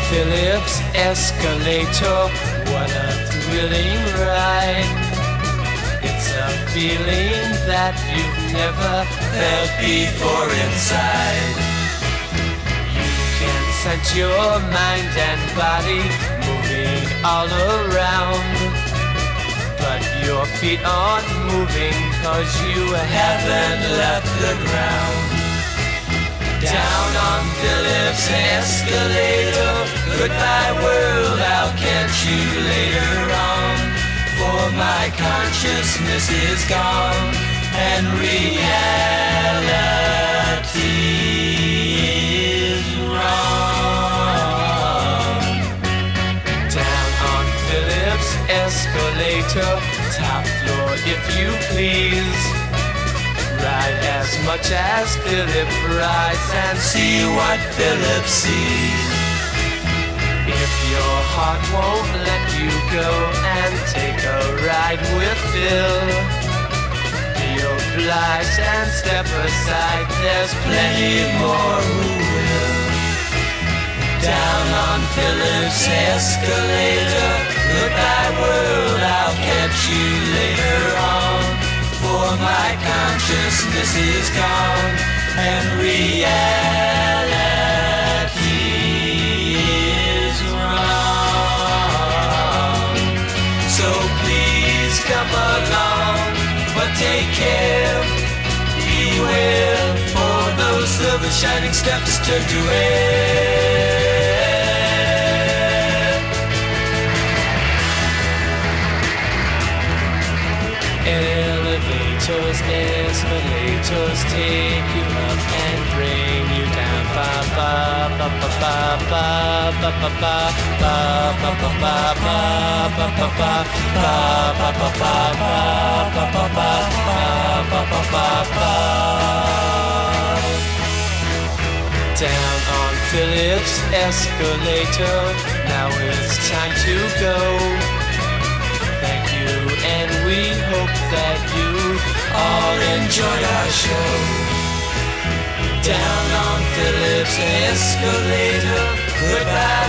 Phillips escalator, what a thrilling ride. It's a feeling that you've never felt before inside. You can sense your mind and body moving all around, but your feet aren't moving 'cause you haven't left the ground. Down on Phillips escalator, goodbye world, I'll catch you later on. For my consciousness is gone and reality is wrong. Down on Phillips escalator, top floor if you please. Ride as much as Philip rides and see what Philip sees. If your heart won't let you go and take a ride with Phil, be obliged and step aside, there's plenty more who will. Down on Phillips escalator, goodbye world, I'll catch you later on. For my consciousness is gone and reality is wrong. So please come along, but take care, beware, for those silver shining steps turn to air. Elevators, escalators take you up and bring you down. Ba ba ba ba ba ba ba ba ba ba ba ba ba ba ba ba ba ba ba ba. Down on Phillips escalator, now it's time to go. Thank you, and we hope that you all enjoyed our show. Down on Phillips escalator, goodbye